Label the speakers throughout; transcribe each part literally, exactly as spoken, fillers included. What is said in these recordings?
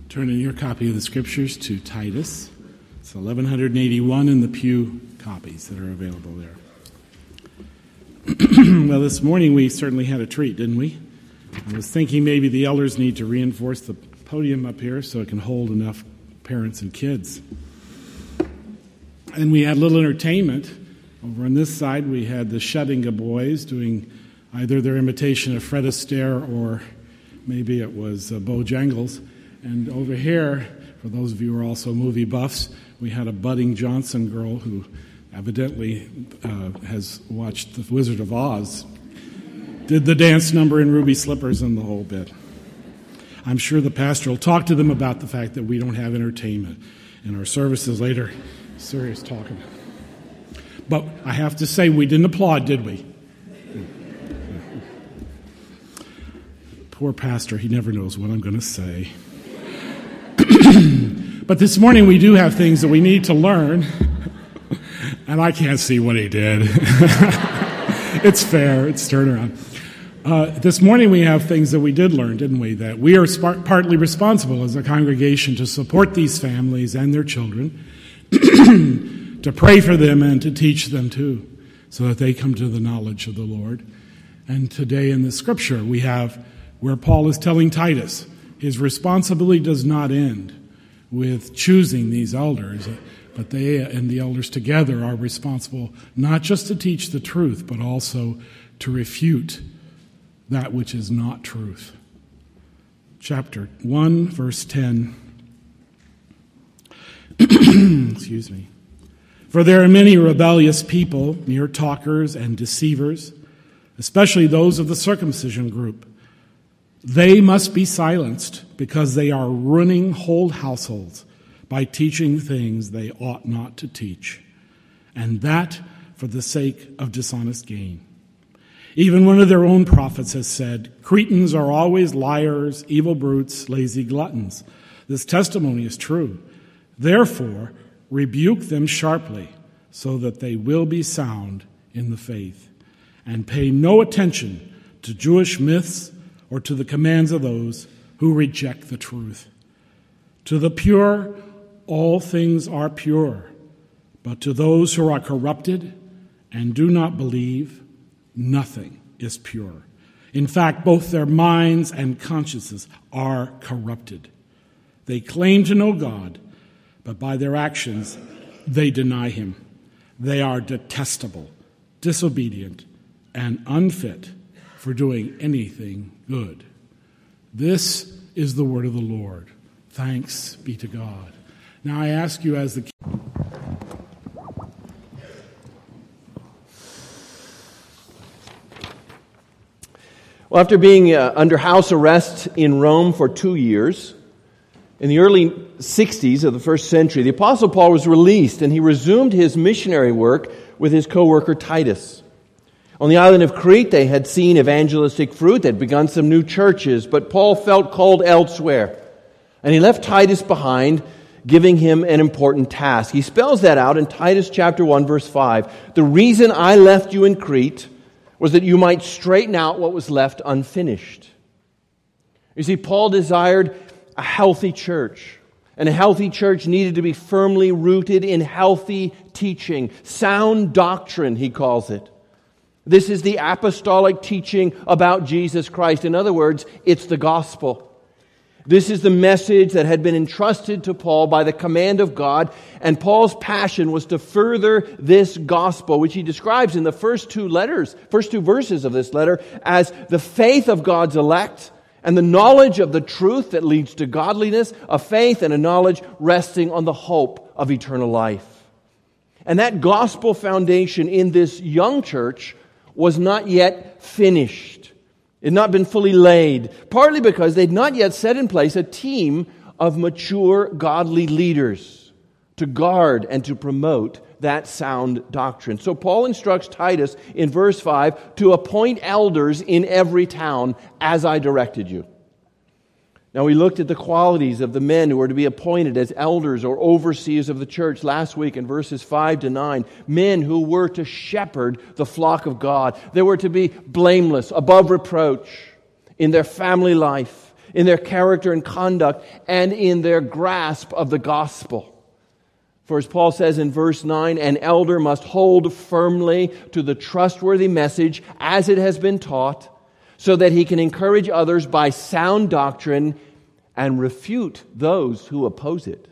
Speaker 1: Turn in your copy of the Scriptures to Titus. It's eleven eighty-one in the pew copies that are available there. Well, this morning we certainly had a treat, didn't we? I was thinking maybe the elders need to reinforce the podium up here so it can hold enough parents and kids. And we had a little entertainment. Over on this side, we had the Shuttinga boys doing either their imitation of Fred Astaire or maybe it was uh, Bojangles. And over here, for those of you who are also movie buffs, we had a budding Johnson girl who evidently uh, has watched The Wizard of Oz, did the dance number in ruby slippers and the whole bit. I'm sure the pastor will talk to them about the fact that we don't have entertainment in our services later. Serious talking. But I have to say, we didn't applaud, did we? Poor pastor, he never knows what I'm going to say. But this morning we do have things that we need to learn. And I can't see what he did. It's fair. It's turnaround. Uh, this morning we have things that we did learn, didn't we? That we are sp- partly responsible as a congregation to support these families and their children, to pray for them and to teach them too, so that they come to the knowledge of the Lord. And today in the Scripture we have where Paul is telling Titus his responsibility does not end with choosing these elders, but they and the elders together are responsible not just to teach the truth, but also to refute that which is not truth. Chapter one, verse ten. Excuse me. For there are many rebellious people, mere talkers and deceivers, especially those of the circumcision group. They must be silenced because they are ruining whole households by teaching things they ought not to teach, and that for the sake of dishonest gain. Even one of their own prophets has said, Cretans are always liars, evil brutes, lazy gluttons. This testimony is true. Therefore, rebuke them sharply so that they will be sound in the faith, and pay no attention to Jewish myths or to the commands of those who reject the truth. To the pure, all things are pure, but to those who are corrupted and do not believe, nothing is pure. In fact, both their minds and consciences are corrupted. They claim to know God, but by their actions they deny him. They are detestable, disobedient, and unfit for doing anything good. This is the word of the Lord. Thanks be to God. Now I ask you as the...
Speaker 2: Well, after being uh, under house arrest in Rome for two years, in the early sixties of the first century, the Apostle Paul was released and he resumed his missionary work with his co-worker Titus. On the island of Crete, they had seen evangelistic fruit. They'd begun some new churches, but Paul felt called elsewhere. And he left Titus behind, giving him an important task. He spells that out in Titus chapter one, verse five. The reason I left you in Crete was that you might straighten out what was left unfinished. You see, Paul desired a healthy church. And a healthy church needed to be firmly rooted in healthy teaching. Sound doctrine, he calls it. This is the apostolic teaching about Jesus Christ. In other words, it's the gospel. This is the message that had been entrusted to Paul by the command of God, and Paul's passion was to further this gospel, which he describes in the first two letters, first two verses of this letter, as the faith of God's elect and the knowledge of the truth that leads to godliness, a faith and a knowledge resting on the hope of eternal life. And that gospel foundation in this young church was not yet finished. It had not been fully laid, partly because they'd not yet set in place a team of mature, godly leaders to guard and to promote that sound doctrine. So Paul instructs Titus in verse five to appoint elders in every town as I directed you. Now, we looked at the qualities of the men who were to be appointed as elders or overseers of the church last week in verses five to nine. Men who were to shepherd the flock of God. They were to be blameless, above reproach in their family life, in their character and conduct, and in their grasp of the gospel. For as Paul says in verse nine, an elder must hold firmly to the trustworthy message as it has been taught, so that he can encourage others by sound doctrine and refute those who oppose it.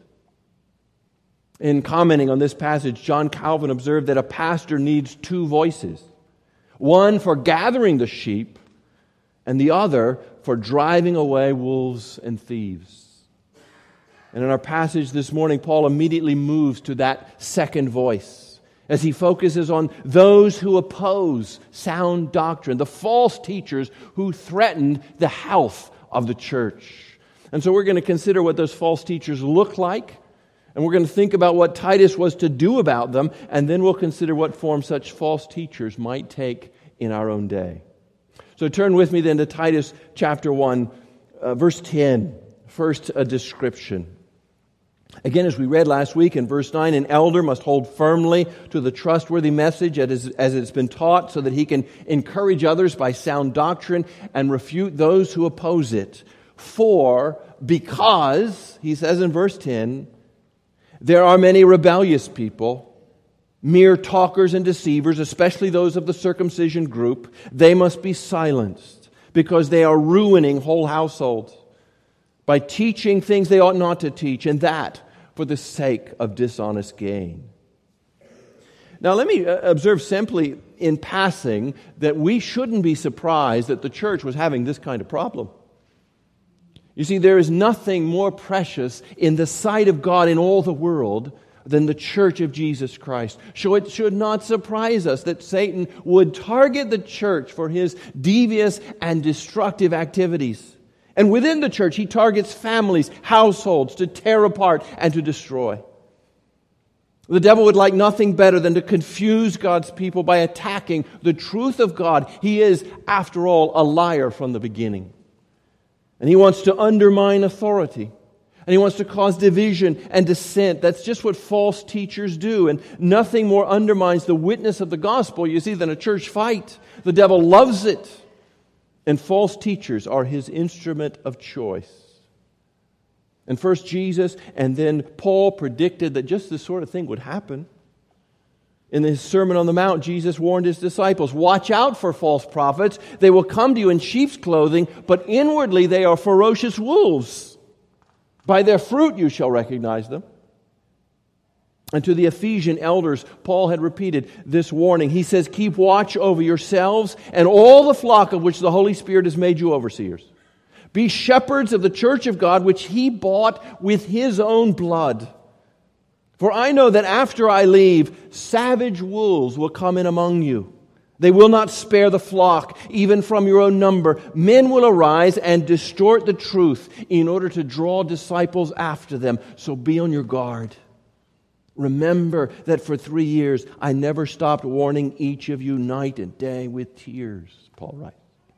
Speaker 2: In commenting on this passage, John Calvin observed that a pastor needs two voices, one for gathering the sheep and the other for driving away wolves and thieves. And in our passage this morning, Paul immediately moves to that second voice as he focuses on those who oppose sound doctrine, the false teachers who threatened the health of the church. And so we're going to consider what those false teachers look like, and we're going to think about what Titus was to do about them, and then we'll consider what form such false teachers might take in our own day. So turn with me then to Titus chapter one, uh, verse ten. First, a description. Again, as we read last week in verse nine, an elder must hold firmly to the trustworthy message as it's been taught, so that he can encourage others by sound doctrine and refute those who oppose it. For, because, he says in verse ten, there are many rebellious people, mere talkers and deceivers, especially those of the circumcision group. They must be silenced, because they are ruining whole households by teaching things they ought not to teach, and that for the sake of dishonest gain. Now, let me observe simply in passing that we shouldn't be surprised that the church was having this kind of problem. You see, there is nothing more precious in the sight of God in all the world than the church of Jesus Christ. So it should not surprise us that Satan would target the church for his devious and destructive activities. And within the church, he targets families, households, to tear apart and to destroy. The devil would like nothing better than to confuse God's people by attacking the truth of God. He is, after all, a liar from the beginning. And he wants to undermine authority. And he wants to cause division and dissent. That's just what false teachers do. And nothing more undermines the witness of the gospel, you see, than a church fight. The devil loves it. And false teachers are his instrument of choice. And first Jesus and then Paul predicted that just this sort of thing would happen. In his Sermon on the Mount, Jesus warned his disciples, watch out for false prophets. They will come to you in sheep's clothing, but inwardly they are ferocious wolves. By their fruit you shall recognize them. And to the Ephesian elders, Paul had repeated this warning. He says, keep watch over yourselves and all the flock of which the Holy Spirit has made you overseers. Be shepherds of the church of God, which he bought with his own blood. For I know that after I leave, savage wolves will come in among you. They will not spare the flock, even from your own number. Men will arise and distort the truth in order to draw disciples after them. So be on your guard. Remember that for three years I never stopped warning each of you night and day with tears, Paul writes.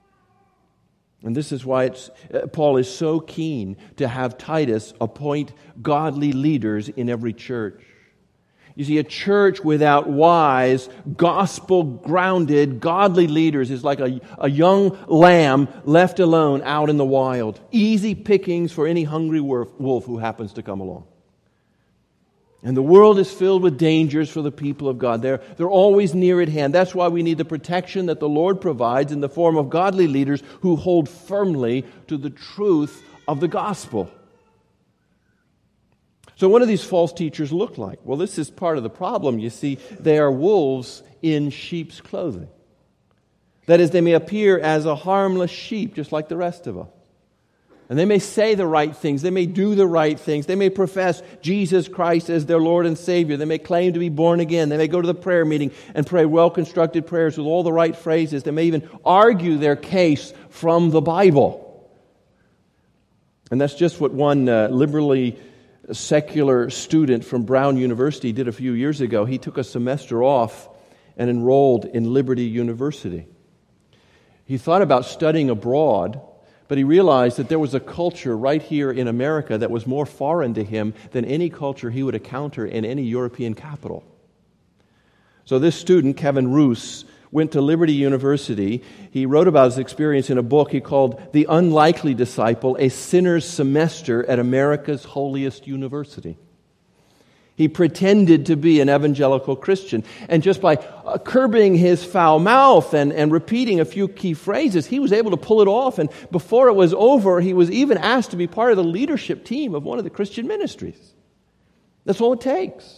Speaker 2: And this is why it's, uh, Paul is so keen to have Titus appoint godly leaders in every church. You see, a church without wise, gospel-grounded, godly leaders is like a, a young lamb left alone out in the wild. Easy pickings for any hungry wolf who happens to come along. And the world is filled with dangers for the people of God. They're, they're always near at hand. That's why we need the protection that the Lord provides in the form of godly leaders who hold firmly to the truth of the gospel. So what do these false teachers look like? Well, this is part of the problem. You see, they are wolves in sheep's clothing. That is, they may appear as a harmless sheep, just like the rest of us. And they may say the right things. They may do the right things. They may profess Jesus Christ as their Lord and Savior. They may claim to be born again. They may go to the prayer meeting and pray well-constructed prayers with all the right phrases. They may even argue their case from the Bible. And that's just what one uh, liberally secular student from Brown University did a few years ago. He took a semester off and enrolled in Liberty University. He thought about studying abroad, but he realized that there was a culture right here in America that was more foreign to him than any culture he would encounter in any European capital. So this student, Kevin Roos, went to Liberty University. He wrote about his experience in a book he called The Unlikely Disciple, A Sinner's Semester at America's Holiest University. He pretended to be an evangelical Christian, and just by uh, curbing his foul mouth and, and repeating a few key phrases, he was able to pull it off. And before it was over, he was even asked to be part of the leadership team of one of the Christian ministries. That's all it takes.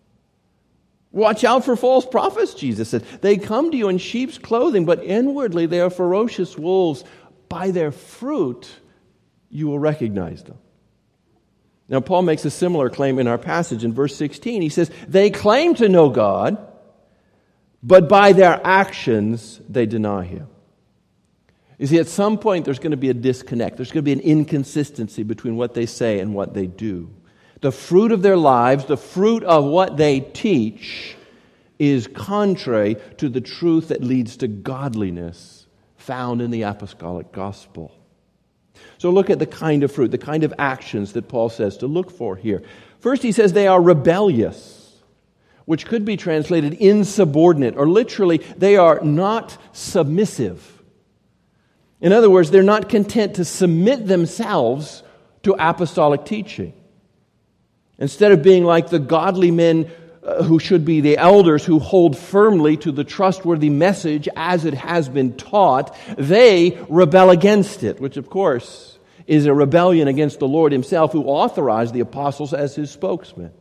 Speaker 2: Watch out for false prophets, Jesus said. They come to you in sheep's clothing, but inwardly they are ferocious wolves. By their fruit you will recognize them. Now, Paul makes a similar claim in our passage in verse sixteen. He says, they claim to know God, but by their actions they deny Him. You see, at some point there's going to be a disconnect. There's going to be an inconsistency between what they say and what they do. The fruit of their lives, the fruit of what they teach, is contrary to the truth that leads to godliness found in the apostolic gospel. So look at the kind of fruit, the kind of actions that Paul says to look for here. First, he says they are rebellious, which could be translated insubordinate, or literally, they are not submissive. In other words, they're not content to submit themselves to apostolic teaching. Instead of being like the godly men uh, who should be the elders who hold firmly to the trustworthy message as it has been taught, they rebel against it, which of course is a rebellion against the Lord Himself, who authorized the apostles as His spokesmen.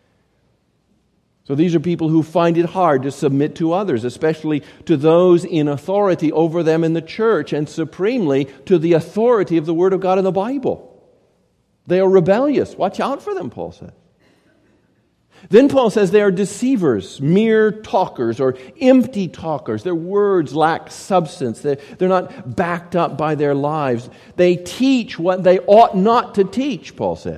Speaker 2: So these are people who find it hard to submit to others, especially to those in authority over them in the church, and supremely to the authority of the Word of God in the Bible. They are rebellious. Watch out for them, Paul says. Then Paul says they are deceivers, mere talkers, or empty talkers. Their words lack substance. They're, they're not backed up by their lives. They teach what they ought not to teach, Paul says.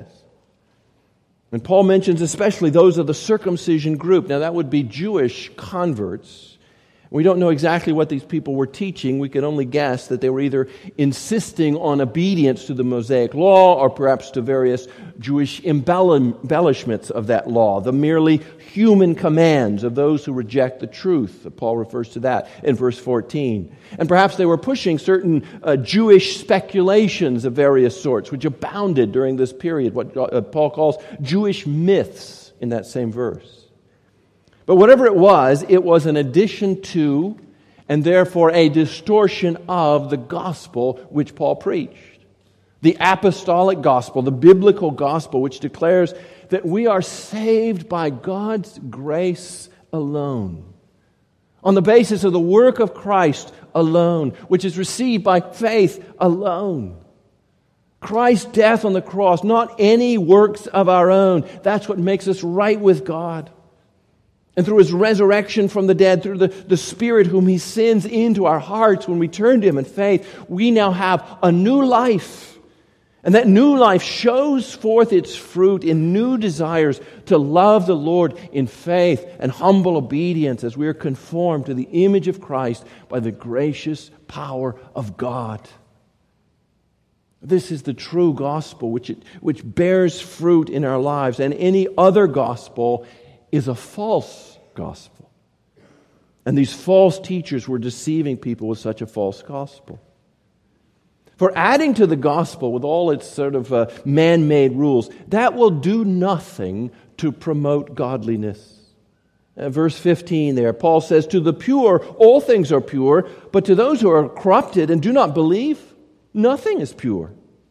Speaker 2: And Paul mentions especially those of the circumcision group. Now that would be Jewish converts. We don't know exactly what these people were teaching. We can only guess that they were either insisting on obedience to the Mosaic law, or perhaps to various Jewish embellishments of that law, the merely human commands of those who reject the truth. Paul refers to that in verse fourteen. And perhaps they were pushing certain uh, Jewish speculations of various sorts, which abounded during this period, what uh, Paul calls Jewish myths in that same verse. But whatever it was, it was an addition to, and therefore a distortion of, the gospel which Paul preached. The apostolic gospel, the biblical gospel, which declares that we are saved by God's grace alone, on the basis of the work of Christ alone, which is received by faith alone. Christ's death on the cross, not any works of our own. That's what makes us right with God. And through His resurrection from the dead, through the, the Spirit whom He sends into our hearts when we turn to Him in faith, we now have a new life. And that new life shows forth its fruit in new desires to love the Lord in faith and humble obedience as we are conformed to the image of Christ by the gracious power of God. This is the true gospel which, it, which bears fruit in our lives, and any other gospel is a false gospel. And these false teachers were deceiving people with such a false gospel. For adding to the gospel with all its sort of uh, man-made rules, that will do nothing to promote godliness. Uh, verse fifteen there, Paul says, to the pure, all things are pure, but to those who are corrupted and do not believe, nothing is pure.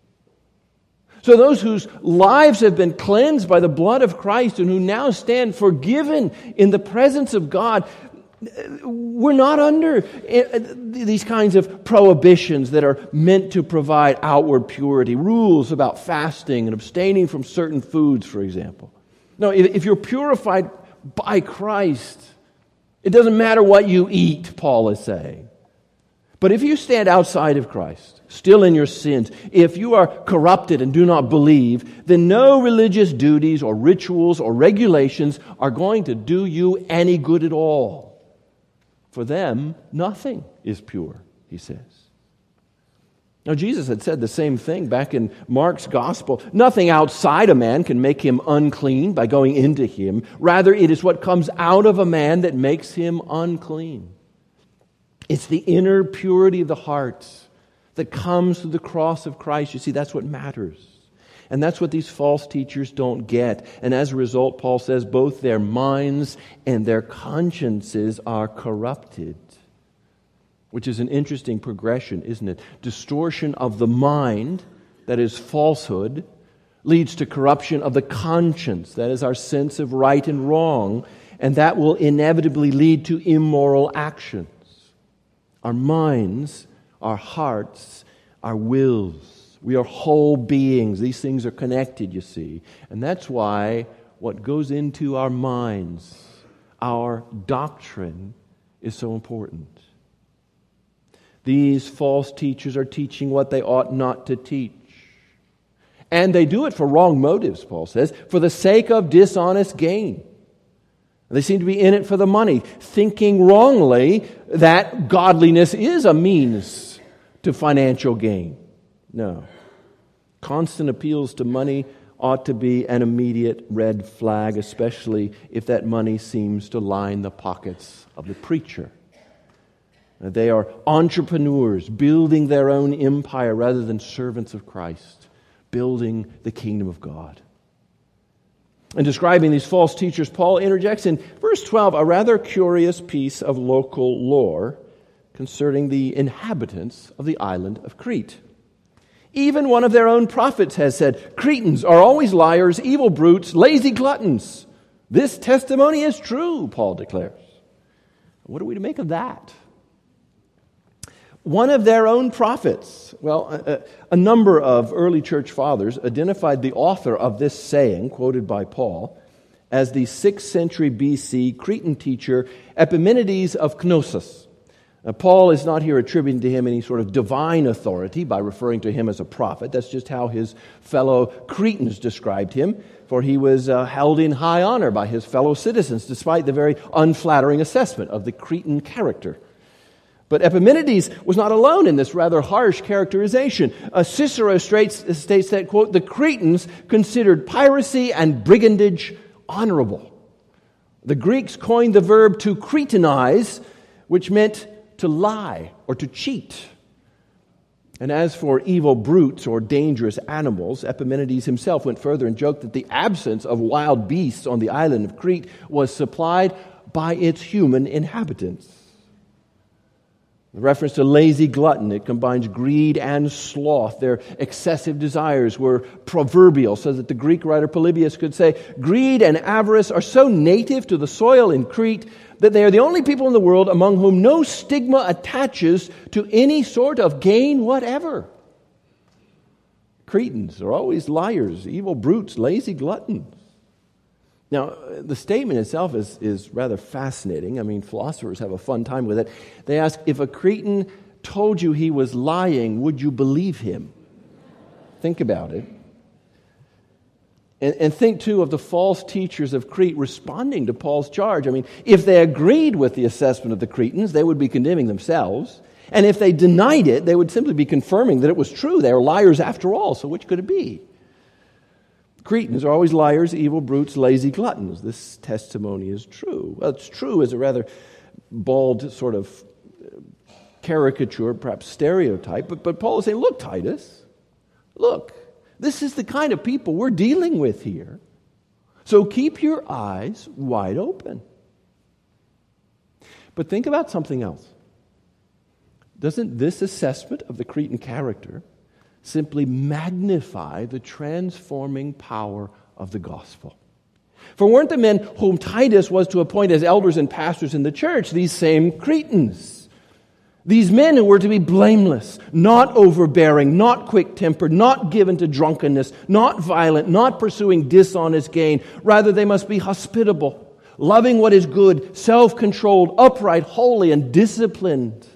Speaker 2: So those whose lives have been cleansed by the blood of Christ and who now stand forgiven in the presence of God, we're not under these kinds of prohibitions that are meant to provide outward purity, rules about fasting and abstaining from certain foods, for example. No, if you're purified by Christ, it doesn't matter what you eat, Paul is saying. But if you stand outside of Christ, still in your sins, if you are corrupted and do not believe, then no religious duties or rituals or regulations are going to do you any good at all. For them, nothing is pure, he says. Now, Jesus had said the same thing back in Mark's gospel. Nothing outside a man can make him unclean by going into him. Rather, it is what comes out of a man that makes him unclean. It's the inner purity of the heart that comes through the cross of Christ. You see, that's what matters. And that's what these false teachers don't get. And as a result, Paul says, both their minds and their consciences are corrupted. Which is an interesting progression, isn't it? Distortion of the mind, that is falsehood, leads to corruption of the conscience, that is our sense of right and wrong, and that will inevitably lead to immoral actions. Our minds, our hearts, our wills. We are whole beings. These things are connected, you see. And that's why what goes into our minds, our doctrine, is so important. These false teachers are teaching what they ought not to teach. And they do it for wrong motives, Paul says, for the sake of dishonest gain. They seem to be in it for the money, thinking wrongly that godliness is a means to financial gain. No. Constant appeals to money ought to be an immediate red flag, especially if that money seems to line the pockets of the preacher. They are entrepreneurs building their own empire rather than servants of Christ, building the kingdom of God. In describing these false teachers, Paul interjects in verse twelve a rather curious piece of local lore concerning the inhabitants of the island of Crete. Even one of their own prophets has said, Cretans are always liars, evil brutes, lazy gluttons. This testimony is true, Paul declares. What are we to make of that? One of their own prophets, well, a, a number of early church fathers identified the author of this saying, quoted by Paul, as the sixth century B C Cretan teacher Epimenides of Knossos. Now, Paul is not here attributing to him any sort of divine authority by referring to him as a prophet. That's just how his fellow Cretans described him, for he was uh, held in high honor by his fellow citizens, despite the very unflattering assessment of the Cretan character. But Epimenides was not alone in this rather harsh characterization. Uh, Cicero states, states that, quote, the Cretans considered piracy and brigandage honorable. The Greeks coined the verb to cretanize, which meant to lie or to cheat. And as for evil brutes or dangerous animals, Epimenides himself went further and joked that the absence of wild beasts on the island of Crete was supplied by its human inhabitants. The reference to lazy glutton, it combines greed and sloth. Their excessive desires were proverbial, so that the Greek writer Polybius could say, greed and avarice are so native to the soil in Crete that they are the only people in the world among whom no stigma attaches to any sort of gain whatever. Cretans are always liars, evil brutes, lazy gluttons. Now, the statement itself is, is rather fascinating. I mean, philosophers have a fun time with it. They ask, if a Cretan told you he was lying, would you believe him? Think about it. And, and think, too, of the false teachers of Crete responding to Paul's charge. I mean, if they agreed with the assessment of the Cretans, they would be condemning themselves. And if they denied it, they would simply be confirming that it was true. They are liars after all, so which could it be? Cretans are always liars, evil brutes, lazy gluttons. This testimony is true. Well, it's true as a rather bald sort of caricature, perhaps stereotype. But, but Paul is saying, look, Titus, look, this is the kind of people we're dealing with here. So keep your eyes wide open. But think about something else. Doesn't this assessment of the Cretan character simply magnify the transforming power of the gospel? For weren't the men whom Titus was to appoint as elders and pastors in the church these same Cretans? These men who were to be blameless, not overbearing, not quick-tempered, not given to drunkenness, not violent, not pursuing dishonest gain. Rather, they must be hospitable, loving what is good, self-controlled, upright, holy, and disciplined.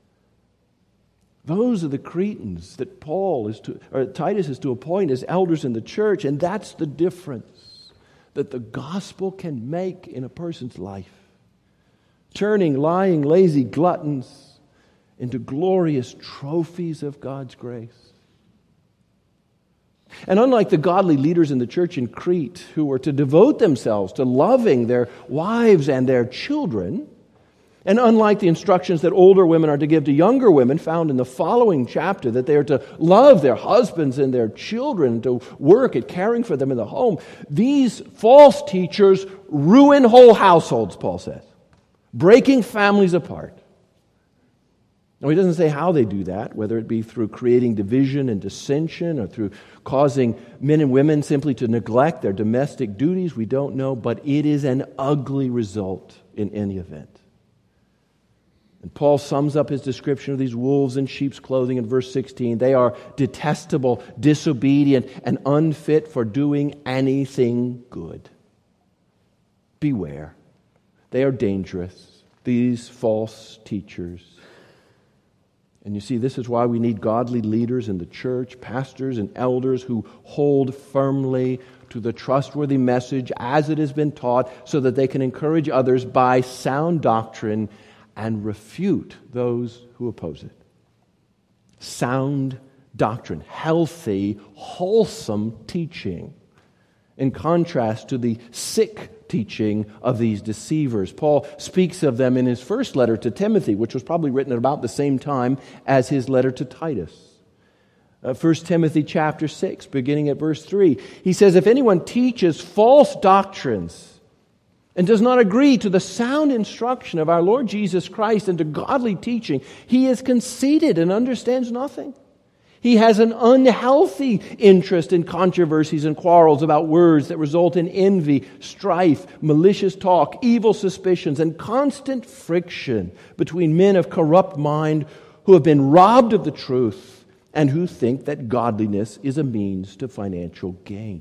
Speaker 2: Those are the Cretans that Paul is to, or Titus is to appoint as elders in the church, and that's the difference that the gospel can make in a person's life. Turning lying, lazy gluttons into glorious trophies of God's grace. And unlike the godly leaders in the church in Crete who were to devote themselves to loving their wives and their children, And unlike the instructions that older women are to give to younger women found in the following chapter, that they are to love their husbands and their children, to work at caring for them in the home, these false teachers ruin whole households, Paul says, breaking families apart. Now, he doesn't say how they do that, whether it be through creating division and dissension or through causing men and women simply to neglect their domestic duties. We don't know, but it is an ugly result in any event. And Paul sums up his description of these wolves in sheep's clothing in verse sixteen. They are detestable, disobedient, and unfit for doing anything good. Beware. They are dangerous, these false teachers. And you see, this is why we need godly leaders in the church, pastors and elders who hold firmly to the trustworthy message as it has been taught, so that they can encourage others by sound doctrine and refute those who oppose it. Sound doctrine, healthy, wholesome teaching, in contrast to the sick teaching of these deceivers. Paul speaks of them in his first letter to Timothy, which was probably written at about the same time as his letter to Titus. Uh, First Timothy chapter six, beginning at verse three, he says, "If anyone teaches false doctrines and does not agree to the sound instruction of our Lord Jesus Christ and to godly teaching, he is conceited and understands nothing. He has an unhealthy interest in controversies and quarrels about words that result in envy, strife, malicious talk, evil suspicions, and constant friction between men of corrupt mind who have been robbed of the truth and who think that godliness is a means to financial gain."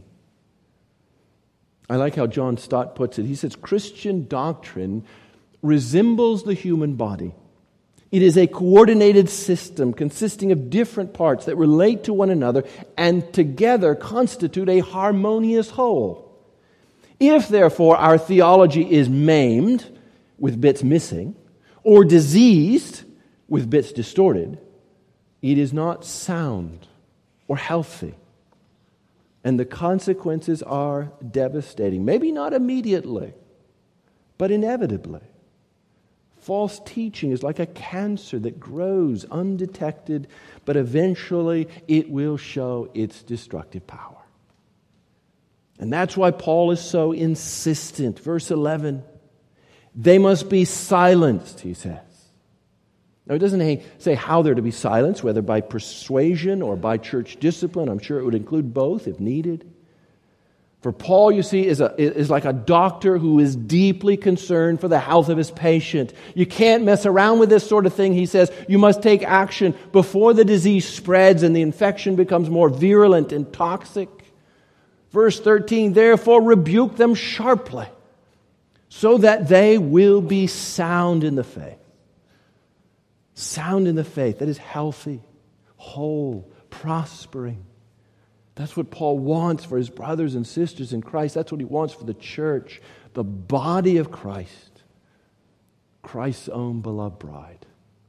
Speaker 2: I like how John Stott puts it. He says, Christian doctrine resembles the human body. It is a coordinated system consisting of different parts that relate to one another and together constitute a harmonious whole. If, therefore, our theology is maimed, with bits missing, or diseased, with bits distorted, it is not sound or healthy. And the consequences are devastating. Maybe not immediately, but inevitably. False teaching is like a cancer that grows undetected, but eventually it will show its destructive power. And that's why Paul is so insistent. Verse eleven, they must be silenced, he says. Now, it doesn't say how they're to be silenced, whether by persuasion or by church discipline. I'm sure it would include both if needed. For Paul, you see, is, a, is like a doctor who is deeply concerned for the health of his patient. You can't mess around with this sort of thing, he says. You must take action before the disease spreads and the infection becomes more virulent and toxic. Verse thirteen, therefore rebuke them sharply, so that they will be sound in the faith. Sound in the faith, that is healthy, whole, prospering. That's what Paul wants for his brothers and sisters in Christ. That's what he wants for the church, the body of Christ, Christ's own beloved bride.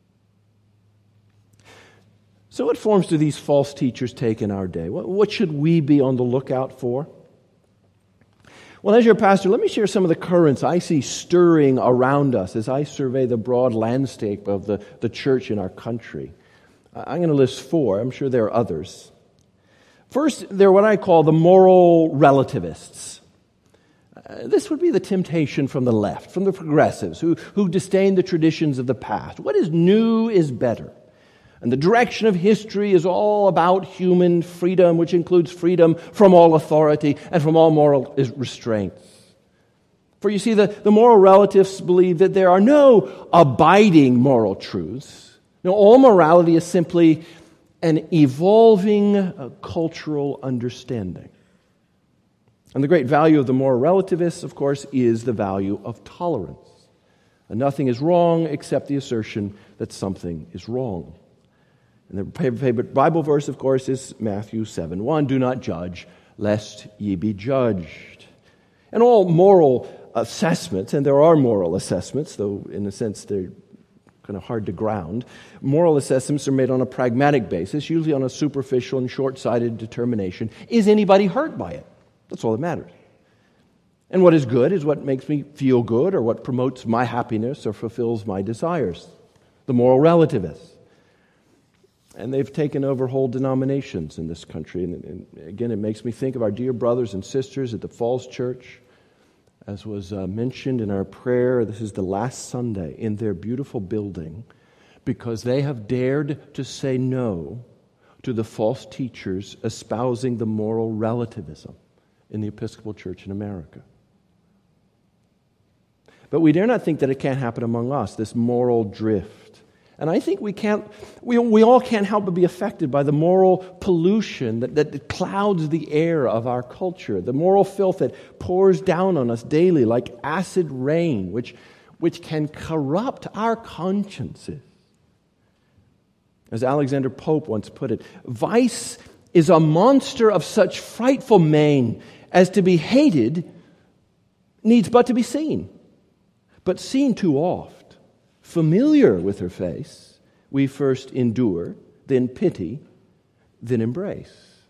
Speaker 2: So what forms do these false teachers take in our day? What should we be on the lookout for? Well, as your pastor, let me share some of the currents I see stirring around us as I survey the broad landscape of the, the church in our country. I'm going to list four. I'm sure there are others. First, they're what I call the moral relativists. Uh, this would be the temptation from the left, from the progressives, who, who disdain the traditions of the past. What is new is better. And the direction of history is all about human freedom, which includes freedom from all authority and from all moral restraints. For you see, the, the moral relativists believe that there are no abiding moral truths. No, all morality is simply an evolving uh, cultural understanding. And the great value of the moral relativists, of course, is the value of tolerance. And nothing is wrong except the assertion that something is wrong. And their favorite Bible verse, of course, is Matthew seven one. Do not judge, lest ye be judged. And all moral assessments, and there are moral assessments, though in a sense they're kind of hard to ground, moral assessments are made on a pragmatic basis, usually on a superficial and short-sighted determination. Is anybody hurt by it? That's all that matters. And what is good is what makes me feel good or what promotes my happiness or fulfills my desires. The moral relativists. And they've taken over whole denominations in this country. And, and again, it makes me think of our dear brothers and sisters at the Falls Church. As was uh, mentioned in our prayer, this is the last Sunday in their beautiful building, because they have dared to say no to the false teachers espousing the moral relativism in the Episcopal Church in America. But we dare not think that it can't happen among us, this moral drift. And I think we can't, we, we all can't help but be affected by the moral pollution that, that clouds the air of our culture, the moral filth that pours down on us daily like acid rain, which, which can corrupt our consciences. As Alexander Pope once put it, vice is a monster of such frightful mane as to be hated needs but to be seen. But seen too oft, familiar with her face, we first endure, then pity, then embrace.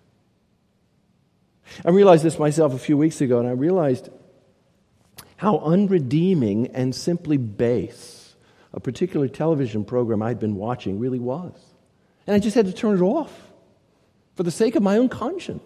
Speaker 2: I realized this myself a few weeks ago, and I realized how unredeeming and simply base a particular television program I'd been watching really was. And I just had to turn it off for the sake of my own conscience.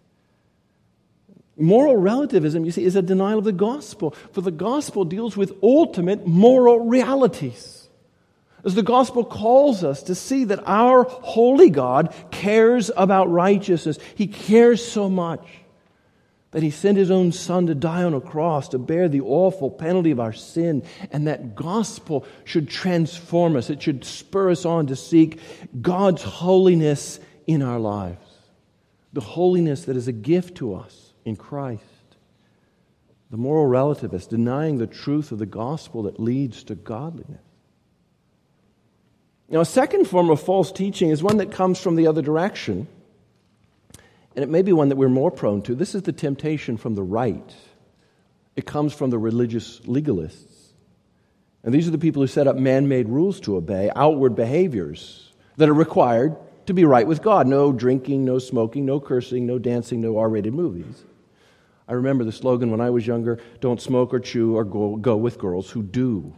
Speaker 2: Moral relativism, you see, is a denial of the gospel. For the gospel deals with ultimate moral realities. As the gospel calls us to see that our holy God cares about righteousness. He cares so much that He sent His own Son to die on a cross to bear the awful penalty of our sin. And that gospel should transform us. It should spur us on to seek God's holiness in our lives. The holiness that is a gift to us in Christ. The moral relativist denying the truth of the gospel that leads to godliness. Now, a second form of false teaching is one that comes from the other direction, and it may be one that we're more prone to. This is the temptation from the right. It comes from the religious legalists. And these are the people who set up man-made rules to obey, outward behaviors that are required to be right with God. No drinking, no smoking, no cursing, no dancing, no R-rated movies. I remember the slogan when I was younger, don't smoke or chew or go, go with girls who do.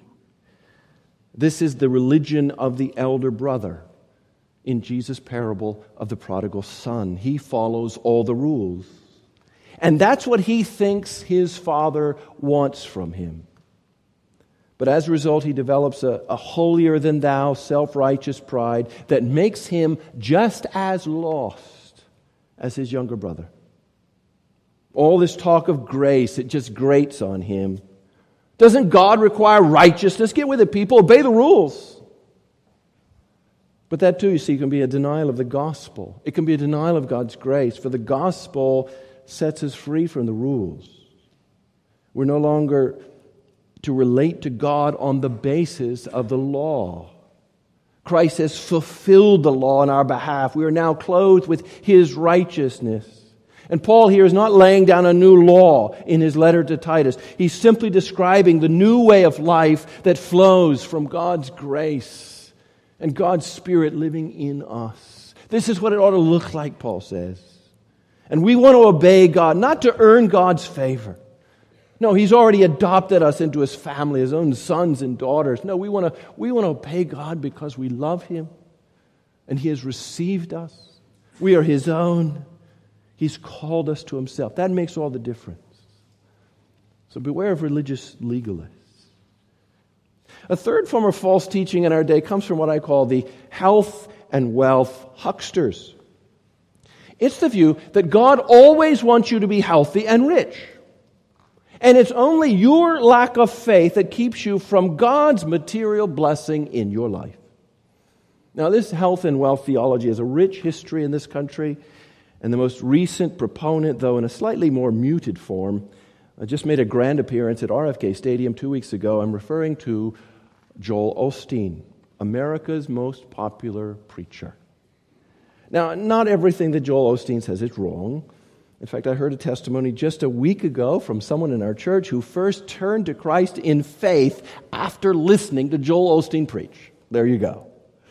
Speaker 2: This is the religion of the elder brother in Jesus' parable of the prodigal son. He follows all the rules. And that's what he thinks his father wants from him. But as a result, he develops a, a holier-than-thou, self-righteous pride that makes him just as lost as his younger brother. All this talk of grace, it just grates on him. Doesn't God require righteousness? Get with it, people. Obey the rules. But that too, you see, can be a denial of the gospel. It can be a denial of God's grace, for the gospel sets us free from the rules. We're no longer to relate to God on the basis of the law. Christ has fulfilled the law on our behalf. We are now clothed with His righteousness. And Paul here is not laying down a new law in his letter to Titus. He's simply describing the new way of life that flows from God's grace and God's Spirit living in us. This is what it ought to look like, Paul says. And we want to obey God, not to earn God's favor. No, He's already adopted us into His family, His own sons and daughters. No, we want to, we want to obey God because we love Him and He has received us. We are His own. He's called us to Himself. That makes all the difference. So beware of religious legalists. A third form of false teaching in our day comes from what I call the health and wealth hucksters. It's the view that God always wants you to be healthy and rich. And it's only your lack of faith that keeps you from God's material blessing in your life. Now, this health and wealth theology has a rich history in this country. And the most recent proponent, though in a slightly more muted form, uh, just made a grand appearance at R F K Stadium two weeks ago. I'm referring to Joel Osteen, America's most popular preacher. Now, not everything that Joel Osteen says is wrong. In fact, I heard a testimony just a week ago from someone in our church who first turned to Christ in faith after listening to Joel Osteen preach. There you go.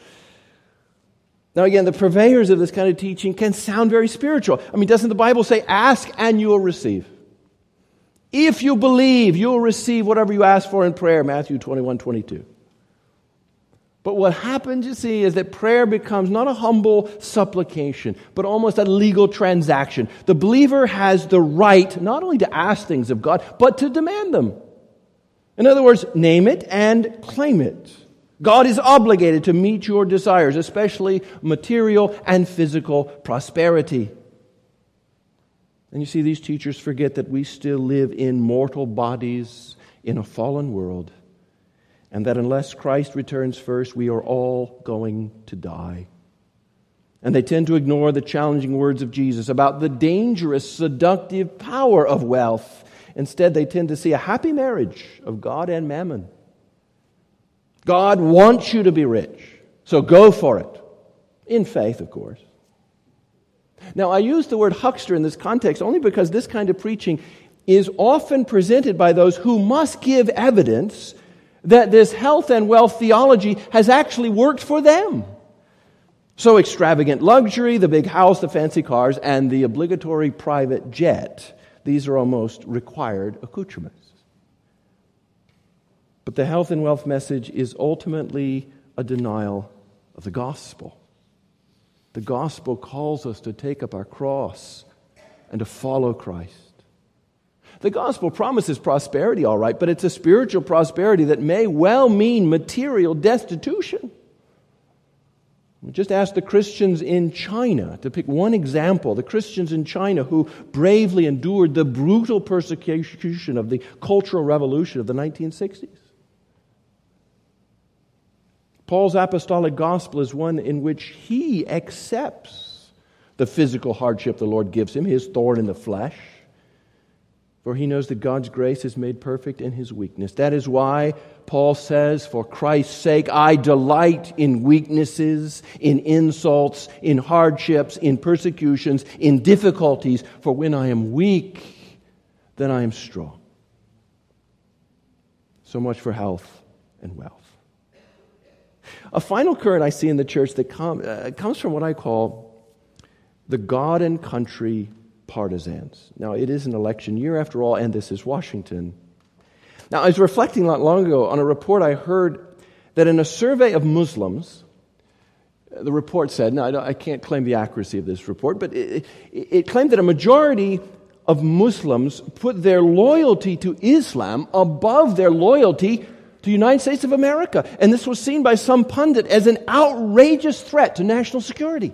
Speaker 2: Now again, the purveyors of this kind of teaching can sound very spiritual. I mean, doesn't the Bible say, ask and you will receive? If you believe, you'll receive whatever you ask for in prayer, Matthew twenty-one twenty-two. But what happens, you see, is that prayer becomes not a humble supplication, but almost a legal transaction. The believer has the right not only to ask things of God, but to demand them. In other words, name it and claim it. God is obligated to meet your desires, especially material and physical prosperity. And you see, these teachers forget that we still live in mortal bodies in a fallen world, and that unless Christ returns first, we are all going to die. And they tend to ignore the challenging words of Jesus about the dangerous, seductive power of wealth. Instead, they tend to see a happy marriage of God and mammon. God wants you to be rich, so go for it. In faith, of course. Now, I use the word huckster in this context only because this kind of preaching is often presented by those who must give evidence that this health and wealth theology has actually worked for them. So extravagant luxury, the big house, the fancy cars, and the obligatory private jet, these are almost required accoutrements. But the health and wealth message is ultimately a denial of the gospel. The gospel calls us to take up our cross and to follow Christ. The gospel promises prosperity, all right, but it's a spiritual prosperity that may well mean material destitution. Just ask the Christians in China, to pick one example, the Christians in China who bravely endured the brutal persecution of the Cultural Revolution of the nineteen sixties. Paul's apostolic gospel is one in which he accepts the physical hardship the Lord gives him, his thorn in the flesh. For he knows that God's grace is made perfect in his weakness. That is why Paul says, for Christ's sake, I delight in weaknesses, in insults, in hardships, in persecutions, in difficulties. For when I am weak, then I am strong. So much for health and wealth. A final current I see in the church that com- uh, comes from what I call the God and country partisans. Now, it is an election year after all, and this is Washington. Now, I was reflecting not long ago on a report I heard that in a survey of Muslims, the report said, now I, don't, I can't claim the accuracy of this report, but it, it, it claimed that a majority of Muslims put their loyalty to Islam above their loyalty to the United States of America. And this was seen by some pundit as an outrageous threat to national security.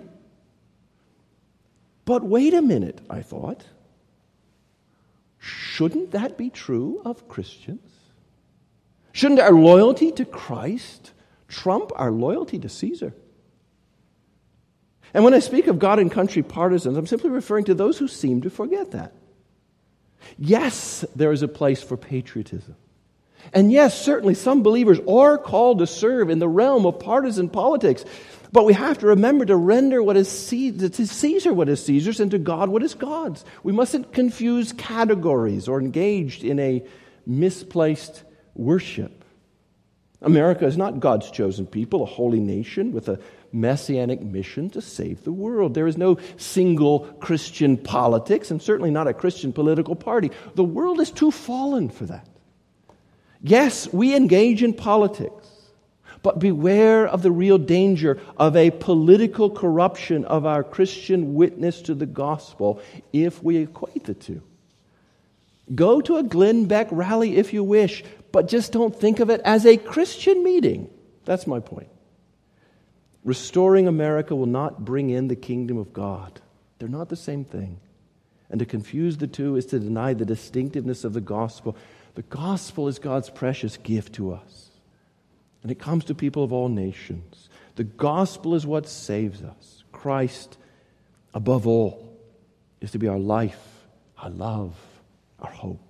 Speaker 2: But wait a minute, I thought. Shouldn't that be true of Christians? Shouldn't our loyalty to Christ trump our loyalty to Caesar? And when I speak of God and country partisans, I'm simply referring to those who seem to forget that. Yes, there is a place for patriotism. And yes, certainly some believers are called to serve in the realm of partisan politics. But we have to remember to render what is Caesar, to Caesar what is Caesar's and to God what is God's. We mustn't confuse categories or engage in a misplaced worship. America is not God's chosen people, a holy nation with a messianic mission to save the world. There is no single Christian politics and certainly not a Christian political party. The world is too fallen for that. Yes, we engage in politics. But beware of the real danger of a political corruption of our Christian witness to the gospel if we equate the two. Go to a Glenn Beck rally if you wish, but just don't think of it as a Christian meeting. That's my point. Restoring America will not bring in the kingdom of God. They're not the same thing. And to confuse the two is to deny the distinctiveness of the gospel. The gospel is God's precious gift to us. And it comes to people of all nations. The gospel is what saves us. Christ, above all, is to be our life, our love, our hope.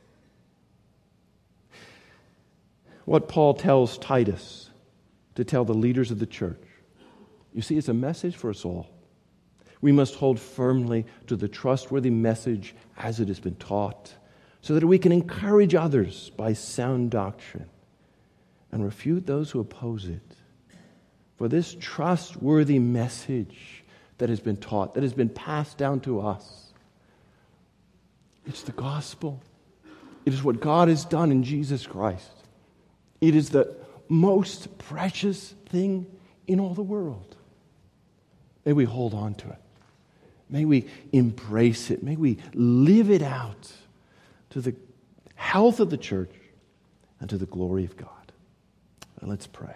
Speaker 2: What Paul tells Titus to tell the leaders of the church, you see, it's a message for us all. We must hold firmly to the trustworthy message as it has been taught, so that we can encourage others by sound doctrine and refute those who oppose it. For this trustworthy message that has been taught, that has been passed down to us, it's the gospel. It is what God has done in Jesus Christ. It is the most precious thing in all the world. May we hold on to it. May we embrace it. May we live it out to the health of the church and to the glory of God. And let's pray.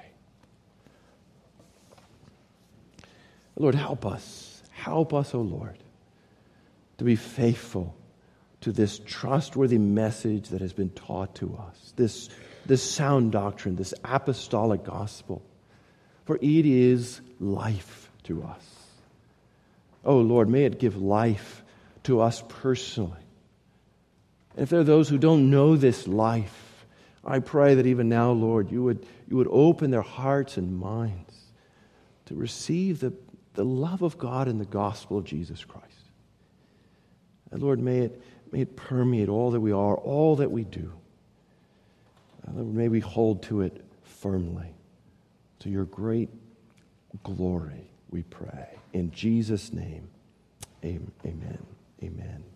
Speaker 2: Lord, help us. Help us, O Lord, to be faithful to this trustworthy message that has been taught to us, this, this sound doctrine, this apostolic gospel. For it is life to us. Oh Lord, may it give life to us personally. And if there are those who don't know this life, I pray that even now, Lord, you would, you would open their hearts and minds to receive the, the love of God in the gospel of Jesus Christ. And Lord, may it, may it permeate all that we are, all that we do. And Lord, may we hold to it firmly. To your great glory, we pray. In Jesus' name, amen. Amen.